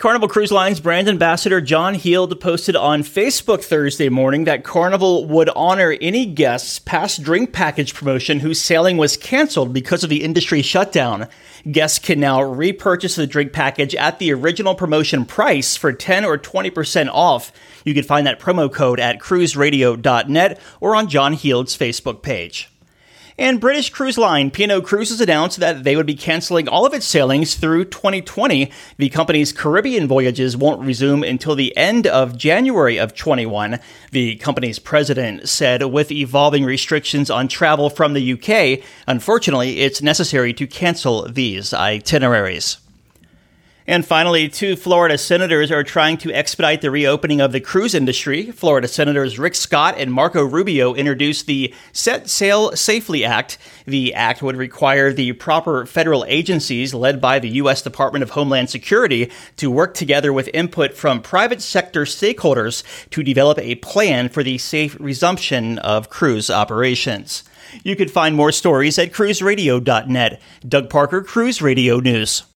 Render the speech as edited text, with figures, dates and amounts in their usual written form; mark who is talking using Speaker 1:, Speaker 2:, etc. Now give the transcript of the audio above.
Speaker 1: Carnival Cruise Line's brand ambassador John Heald posted on Facebook Thursday morning that Carnival would honor any guests' past drink package promotion whose sailing was canceled because of the industry shutdown. Guests can now repurchase the drink package at the original promotion price for 10 or 20% off. You can find that promo code at cruiseradio.net or on John Heald's Facebook page. And British cruise line P&O Cruises announced that they would be canceling all of its sailings through 2020. The company's Caribbean voyages won't resume until the end of January of 21. The company's president said with evolving restrictions on travel from the UK, unfortunately, it's necessary to cancel these itineraries. And finally, 2 Florida senators are trying to expedite the reopening of the cruise industry. Florida Senators Rick Scott and Marco Rubio introduced the Set Sail Safely Act. The act would require the proper federal agencies led by the U.S. Department of Homeland Security to work together with input from private sector stakeholders to develop a plan for the safe resumption of cruise operations. You could find more stories at cruiseradio.net. Doug Parker, Cruise Radio News.